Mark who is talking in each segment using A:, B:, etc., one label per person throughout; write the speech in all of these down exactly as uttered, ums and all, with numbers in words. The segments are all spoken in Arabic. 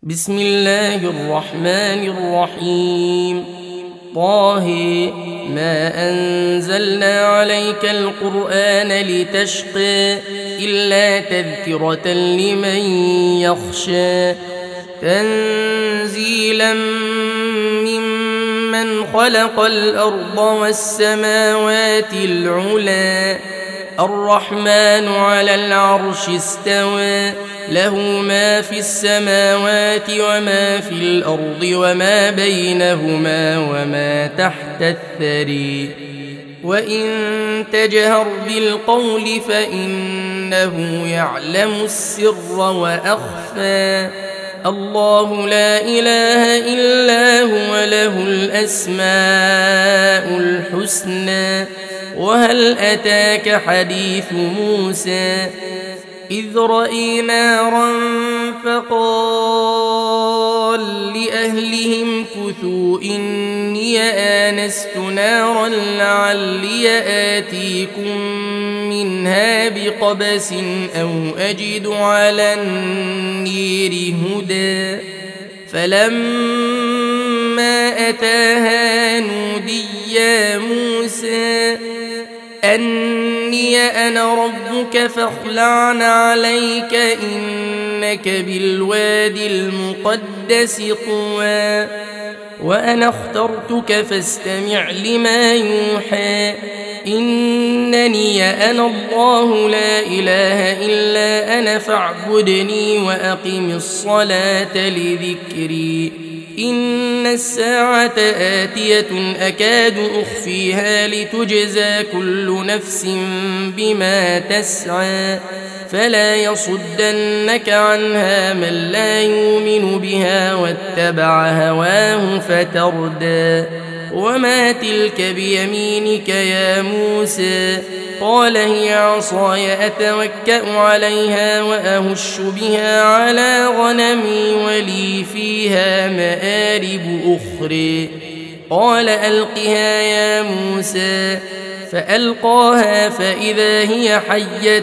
A: بسم الله الرحمن الرحيم. طه ما أنزلنا عليك القرآن لتشقى إلا تذكرة لمن يخشى تنزيلا ممن خلق الأرض والسماوات العلى الرحمن على العرش استوى له ما في السماوات وما في الأرض وما بينهما وما تحت الثري وإن تجهر بالقول فإنه يعلم السر وأخفى الله لا إله إلا هو له الأسماء الحسنى وهل أتاك حديث موسى إذ رأي نارا فقال لأهلهم كثوا إني آنست نارا لعلي آتيكم منها بقبس أو أجد على النير هدى فلما أتاها نودي يا موسى أني أنا ربك فاخلع عليك إنك بالوادي المقدس طوى وأنا اخترتك فاستمع لما يوحى إنني أنا الله لا إله إلا أنا فاعبدني وأقم الصلاة لذكري إن الساعة آتية أكاد أخفيها لتجزى كل نفس بما تسعى فلا يصدنك عنها من لا يؤمن بها واتبع هواه فتردى وما تلك بيمينك يا موسى قال هي عصاي أتوكأ عليها وأهش بها على غنمي ولي فيها مآرب أخرى قال ألقها يا موسى فألقاها فإذا هي حية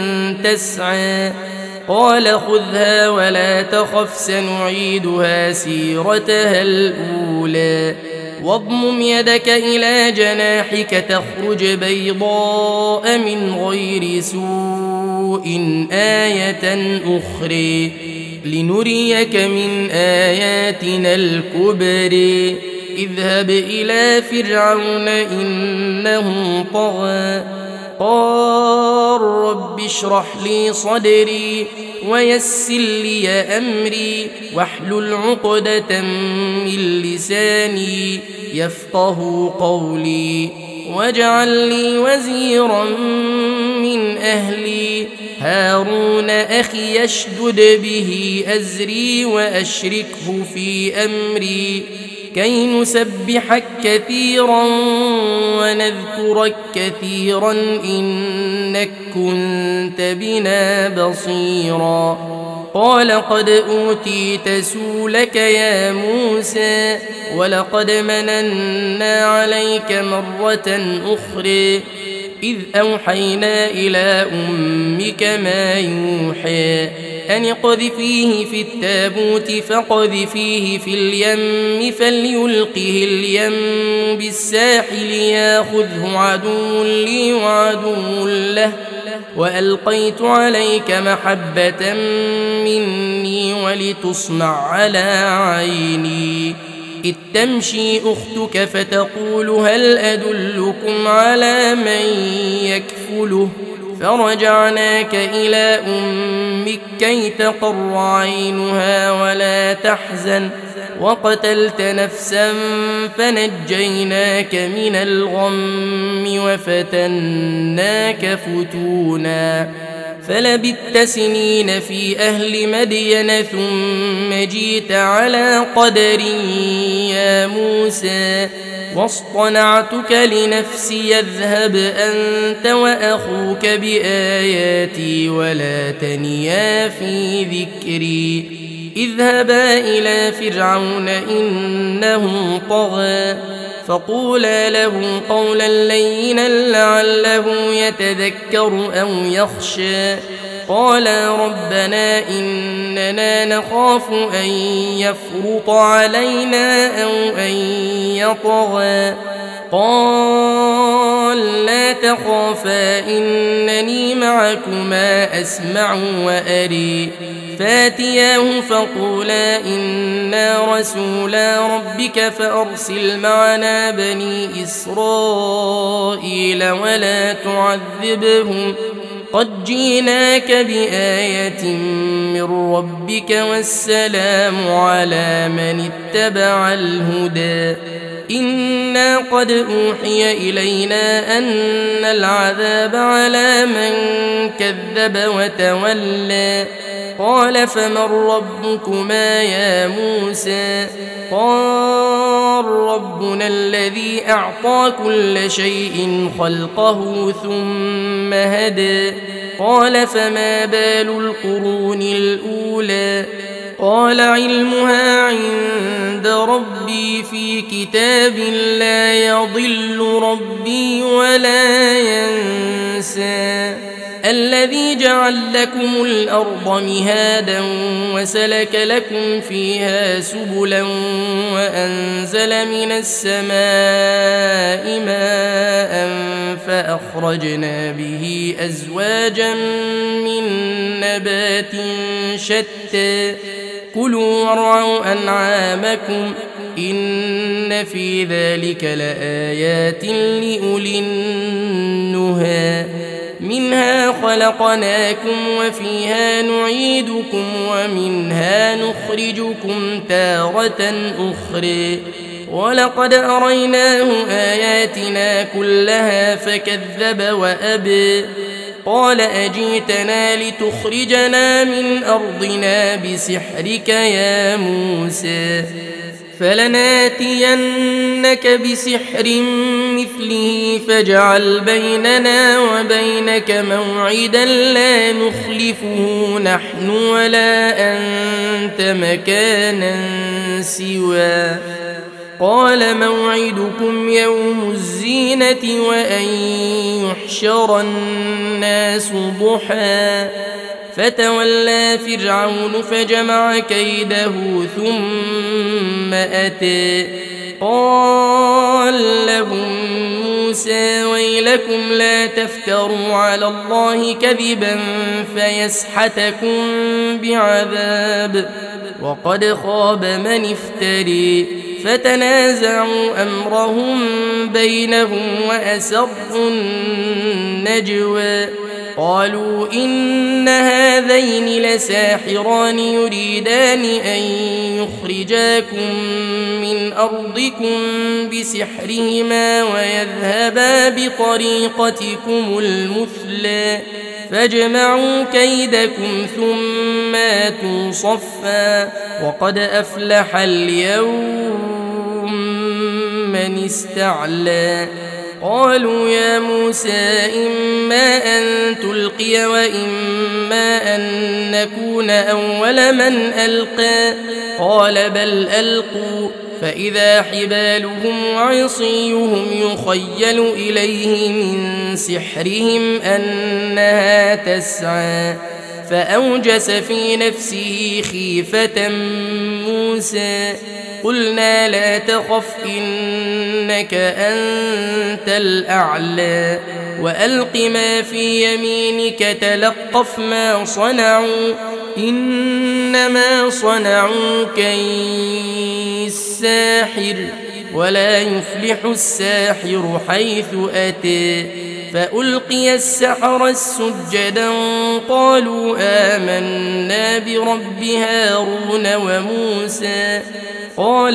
A: تسعى قال خذها ولا تخف سنعيدها سيرتها الأولى واضمم يدك إلى جناحك تخرج بيضاء من غير سوء آية أخرى لنريك من آياتنا الكبر اذهب إلى فرعون إنه طغى قال رب اشرح لي صدري ويسر لي أمري واحلل عقدة من لساني يفقه قولي واجعل لي وزيرا من أهلي هارون أخي يشدد به أزري وأشركه في أمري كي نسبحك كثيرا ونذكرك كثيرا إنك كنت بنا بصيرا قال قد أوتيت سؤلك يا موسى ولقد مننا عليك مرة أخرى إذ أوحينا إلى أمك ما يوحى أن اقذفيه في التابوت فاقذفيه في اليم فليلقه اليم بالساحل ياخذه عدو لي وعدو له وألقيت عليك محبة مني ولتصنع على عيني إذ تمشي أختك فتقول هل أدلكم على من يكفله فرجعناك إلى أمك كي تقر عينها ولا تحزن وقتلت نفسا فنجيناك من الغم وفتناك فتونا فلبثت سنين في أهل مدين ثم جيت على قدر يا موسى واصطنعتك لنفسي اذهب أنت وأخوك بآياتي ولا تنيا في ذكري اذهبا إلى فرعون إنه طغى فقولا له قولا لينا لعله يتذكر أو يخشى قالا ربنا إننا نخاف أن يفرط علينا أو أن يطغى قال لا تخافا إنني معكما أسمع وأري فاتياه فقولا إنا رسولا ربك فأرسل معنا بني إسرائيل ولا تعذبهم قد جئناك بآية من ربك والسلام على من اتبع الهدى إنا قد أوحي إلينا أن العذاب على من كذب وتولى قال فمن ربكما يا موسى قال ربنا الذي أعطى كل شيء خلقه ثم هدى قال فما بال القرون الأولى قال علمها عند ربي في كتاب لا يضل ربي ولا ينسى الذي جعل لكم الأرض مهادا وسلك لكم فيها سبلا وأنزل من السماء ماء فأخرجنا به أزواجا من نبات شتى كلوا وارعوا أنعامكم إن في ذلك لآيات لأولي النهى منها خلقناكم وفيها نعيدكم ومنها نخرجكم تارة أخرى ولقد أريناه آياتنا كلها فكذب وأبى قال أجيتنا لتخرجنا من أرضنا بسحرك يا موسى فلناتينك بسحر مثله فاجعل بيننا وبينك موعدا لا نخلفه نحن ولا أنت مكانا سوى قال موعدكم يوم الزينة وأن يحشر الناس ضحى فتولى فرعون فجمع كيده ثم أتى قال لهم موسى ويلكم لا تفتروا على الله كذبا فيسحتكم بعذاب وقد خاب من افتري فتنازعوا أمرهم بينهم وأسروا النجوى قالوا إن هذين لساحران يريدان أن يخرجاكم من أرضكم بسحرهما ويذهبا بطريقتكم المثلى فاجمعوا كيدكم ثم آتوا صفا وقد أفلح اليوم من استعلى قالوا يا موسى إما أن تلقي وإما أن نكون أول من ألقى قال بل ألقوا فإذا حبالهم وعصيهم يخيل إليه من سحرهم أنها تسعى فأوجس في نفسه خيفة موسى قلنا لا تخف إنك أنت الأعلى وألق ما في يمينك تلقف ما صنعوا إنما صنعوا كيد ساحر ولا يفلح الساحر حيث أتى فألقي السحرة سجدا قالوا آمنا برب هارون وموسى قال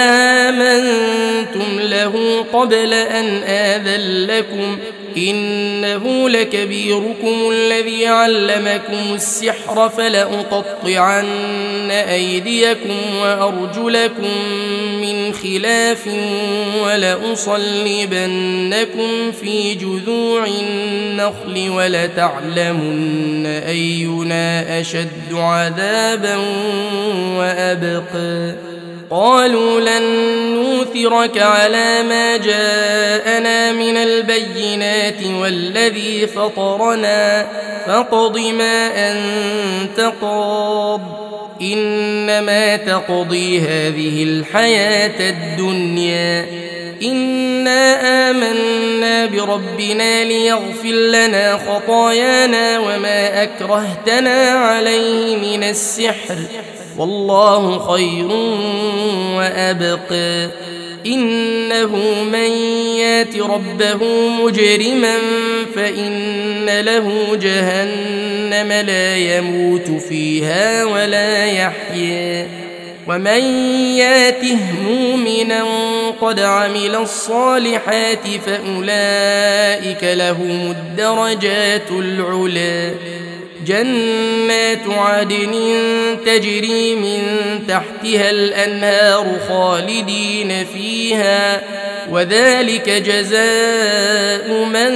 A: آمنتم له قبل أن آذن لكم إنه لكبيركم الذي علمكم السحر فلأقطعن أيديكم وأرجلكم من خلاف ولأصلبنكم في جذوع النخل ولتعلمن أينا أشد عذابا وأبقى قالوا لن نوثرك على ما جاءنا من البينات والذي فطرنا فاقض ما أنت قاض إنما تقضي هذه الحياة الدنيا إنا آمنا بربنا ليغفر لنا خطايانا وما أكرهتنا عليه من السحر والله خير وأبقى إنه من يات ربه مجرما فإن له جهنم لا يموت فيها ولا يحيا ومن ياته مؤمنا قد عمل الصالحات فأولئك لهم الدرجات العلى جنات عدن تجري من تحتها الأنهار خالدين فيها وذلك جزاء من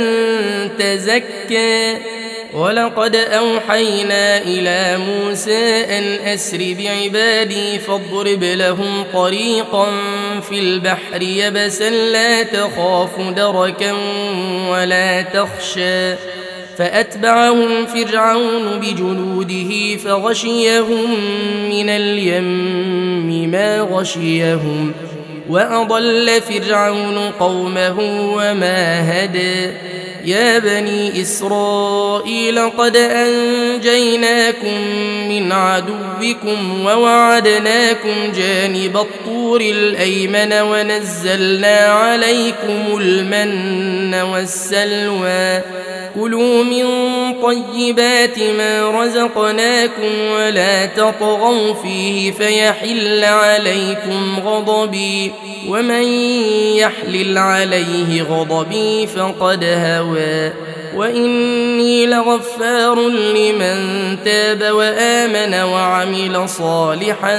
A: تزكى ولقد أوحينا إلى موسى أن أسر بعبادي فاضرب لهم طريقا في البحر يبسا لا تخاف دركا ولا تخشى فأتبعهم فرعون بجنوده فغشيهم من اليم ما غشيهم وأضل فرعون قومه وما هدى يا بني إسرائيل قد أنجيناكم من عدوكم ووعدناكم جانب الطور الأيمن ونزلنا عليكم المن والسلوى كلوا من طيبات ما رزقناكم ولا تطغوا فيه فيحل عليكم غضبي ومن يحلل عليه غضبي فقد هوى وإني لغفار لمن تاب وآمن وعمل صالحا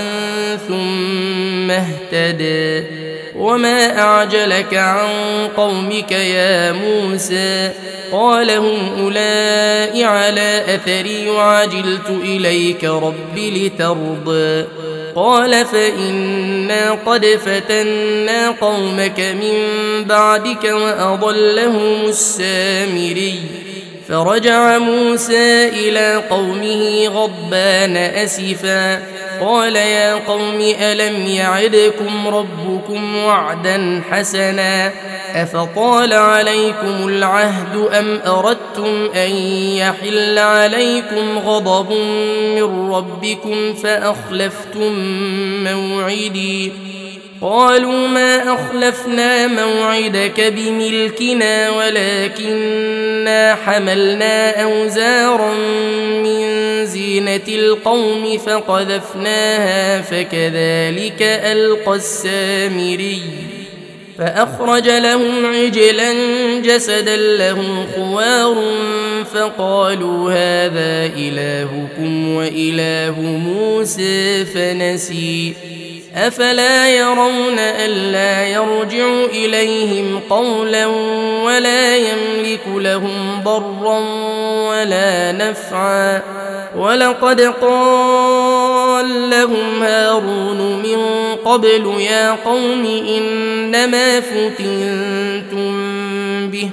A: ثم اهتدى وما أعجلك عن قومك يا موسى قال هم أولئك على أثري وعجلت إليك رب لترضى قال فإنا قد فتنا قومك من بعدك وأضلهم السامري فرجع موسى إلى قومه غضبان أسفا قال يا قوم ألم يعدكم ربكم وعدا حسنا أفطال عليكم العهد أم أردتم أن يحل عليكم غضب من ربكم فأخلفتم موعدي قالوا ما أخلفنا موعدك بملكنا ولكننا حملنا أوزارا من زينة القوم فقذفناها فكذلك ألقى السامري فأخرج لهم عجلا جسدا له خوار فقالوا هذا إلهكم وإله موسى فنسي أفلا يرون ألا يرجع إليهم قولا ولا يملك لهم ضرا ولا نفعا ولقد قال لهم هارون من قبل يا قوم إنما فتنتم به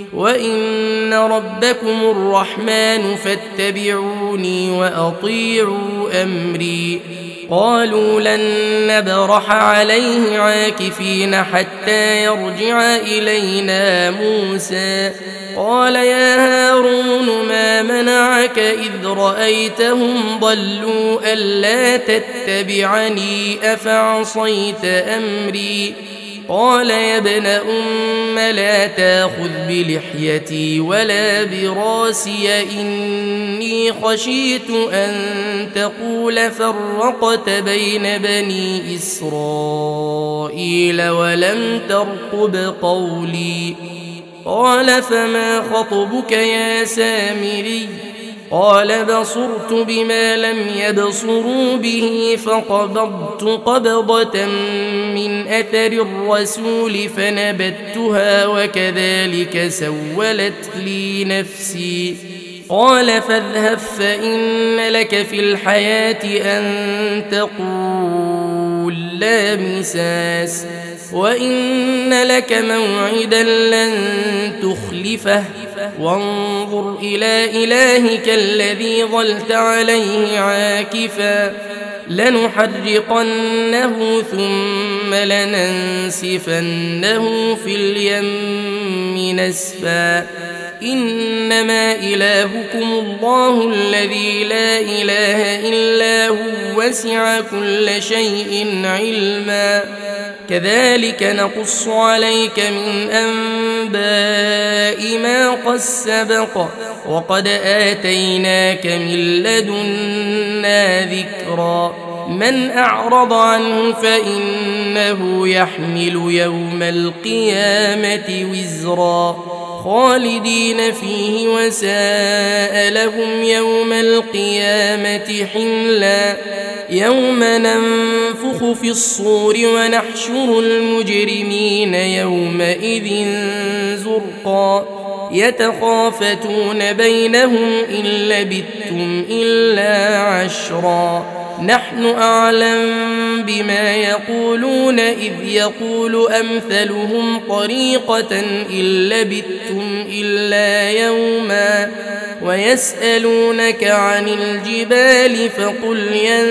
A: وإن ربكم الرحمن فاتبعوني وأطيعوا أمري قالوا لن نبرح عليه عاكفين حتى يرجع إلينا موسى قال يا هارون ما منعك إذ رأيتهم ضلوا ألا تتبعني أفعصيت أمري قال يا ابن أم لا تأخذ بلحيتي ولا براسي إني خشيت أن تقول فرقت بين بني إسرائيل ولم ترقب قولي قال فما خطبك يا سامري قال بصرت بما لم يبصروا به فقبضت قبضة من أثر الرسول فنبتها وكذلك سولت لي نفسي قال فاذهب فإن لك في الحياة أن تقول لا مساس وإن لك موعدا لن تخلفه وانظر إلى إلهك الذي ظلت عليه عاكفا لنحرقنه ثم لننسفنه في اليم نسفا إنما إلهكم الله الذي لا إله إلا هو وسع كل شيء علما كذلك نقص عليك من أنباء ما قد سبق وقد آتيناك من لدنا ذكرا من أعرض عنه فإنه يحمل يوم القيامة وزرا خالدين فيه وساء لهم يوم القيامة حملا يوم ننفخ في الصور ونحشر المجرمين يومئذ زرقا يتخافتون بينهم إن لبثتم إلا عشرا نحن أعلم بما يقولون إذ يقول أمثلهم طريقة إن لبثتم إلا يوما ويسألونك عن الجبال فقل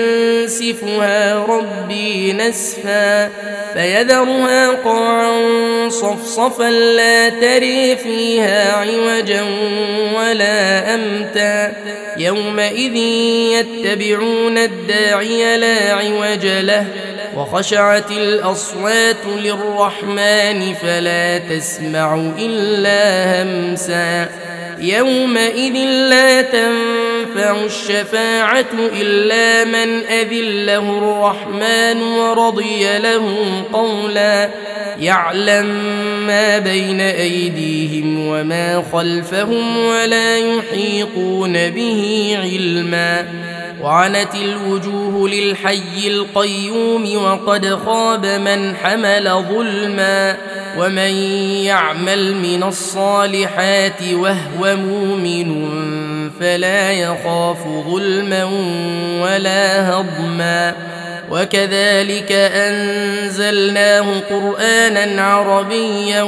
A: ينسفها ربي نسفا فيذرها قاعا صفصفا لا تري فيها عوجا ولا أمتا يومئذ يتبعون الداعي لا عوج له وخشعت الأصوات للرحمن فلا تسمع إلا همسا يومئذ لا تنفع الشفاعة إلا من أذن له الرحمن ورضي له قولا يعلم ما بين أيديهم وما خلفهم ولا يحيطون به علما وعنت الوجوه للحي القيوم وقد خاب من حمل ظلما ومن يعمل من الصالحات وهو مؤمن فلا يخاف ظلما ولا هضما وكذلك أنزلناه قرآنا عربيا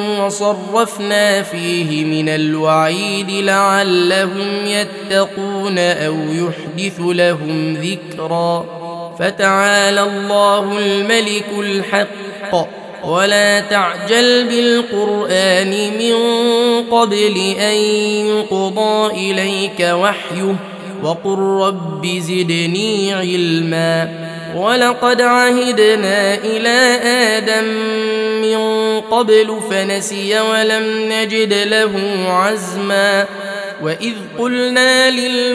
A: وصرفنا فيه من الوعيد لعلهم يتقون أو يحدث لهم ذكرا فتعالى الله الملك الحق ولا تعجل بالقرآن من قبل أن يقضى إليك وحيه وقل رب زدني علما ولقد عهدنا إلى آدم من قبل فنسي ولم نجد له عزما وإذ قلنا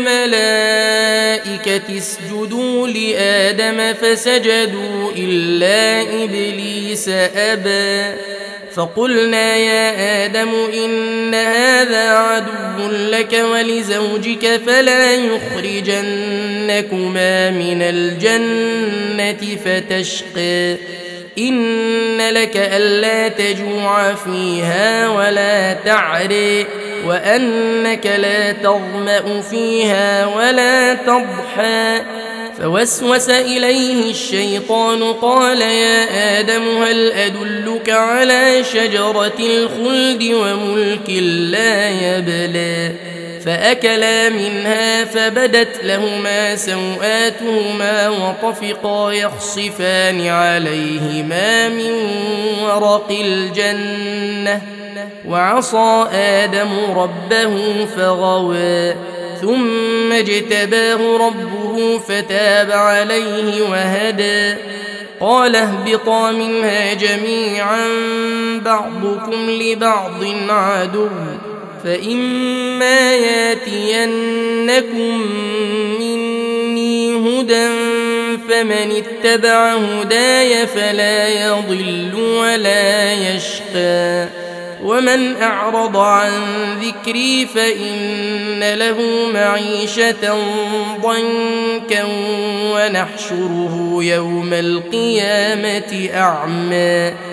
A: للملائكة اسجدوا لآدم فسجدوا إلا إبليس أبى فقلنا يا آدم إن هذا عدو لك ولزوجك فلا يخرجنكما من الجنة فتشقى إن لك ألا تجوع فيها ولا تعري وأنك لا تظمأ فيها ولا تضحى فوسوس إليه الشيطان قال يا آدم هل أدلك على شجرة الخلد وملك لا يبلى فأكلا منها فبدت لهما سوآتهما وطفقا يخصفان عليهما من ورق الجنة وعصى آدم ربه فغوى ثم اجتباه ربه فتاب عليه وهدى قال اهبطا منها جميعا بعضكم لبعض عدو فإما ياتينكم مني هدى فمن اتبع هداي فلا يضل ولا يشقى ومن أعرض عن ذكري فإن له معيشة ضنكا ونحشره يوم القيامة أعمى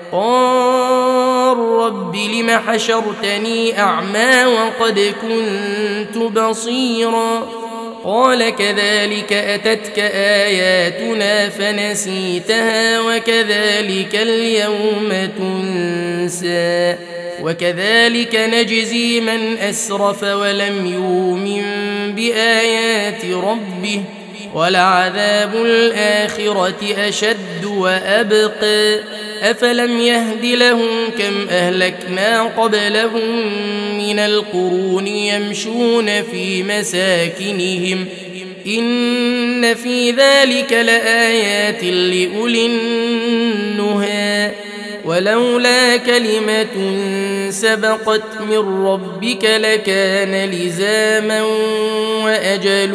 A: قال رب لم حشرتني أعمى وقد كنت بصيرا قال كذلك أتتك آياتنا فنسيتها وكذلك اليوم تنسى وكذلك نجزي من أسرف ولم يؤمن بآيات ربه ولعذاب الآخرة أشد وأبقى أفلم يهد لهم كم أهلكنا قبلهم من القرون يمشون في مساكنهم إن في ذلك لآيات لأولي النهى ولولا كلمة سبقت من ربك لكان لزاما وأجل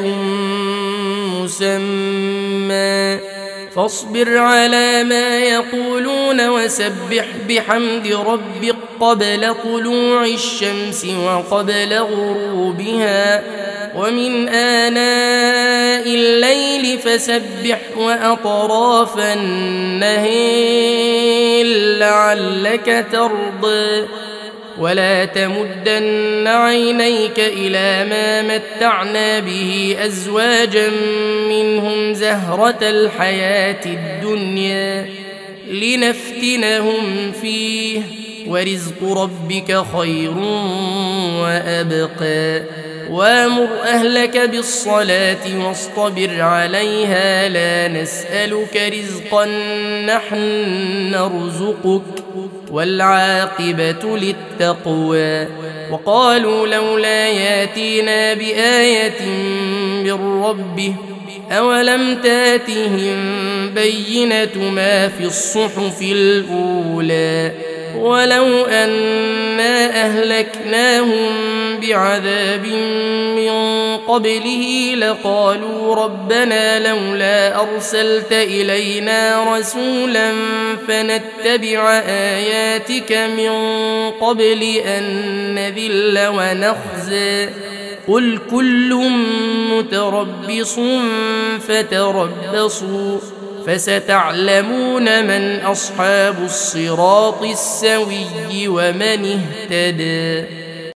A: مسمى فاصبر على ما يقولون وسبح بحمد ربك قبل طلوع الشمس وقبل غروبها ومن آناء الليل فسبح وأطراف النهار لعلك ترضى ولا تمدن عينيك إلى ما متعنا به أزواجا منهم زهرة الحياة الدنيا لنفتنهم فيه ورزق ربك خير وأبقى وامر أهلك بالصلاة واصطبر عليها لا نسألك رزقا نحن نرزقك والعاقبة للتقوى وقالوا لولا ياتينا بآية من ربه أولم تاتهم بينة ما في الصحف الأولى ولو أنا أهلكناهم بعذاب من قبله لقالوا ربنا لولا أرسلت إلينا رسولا فنتبع آياتك من قبل أن نذل ونخزى قل كل متربص فتربصوا فستعلمون من أصحاب الصراط السوي ومن اهتدى.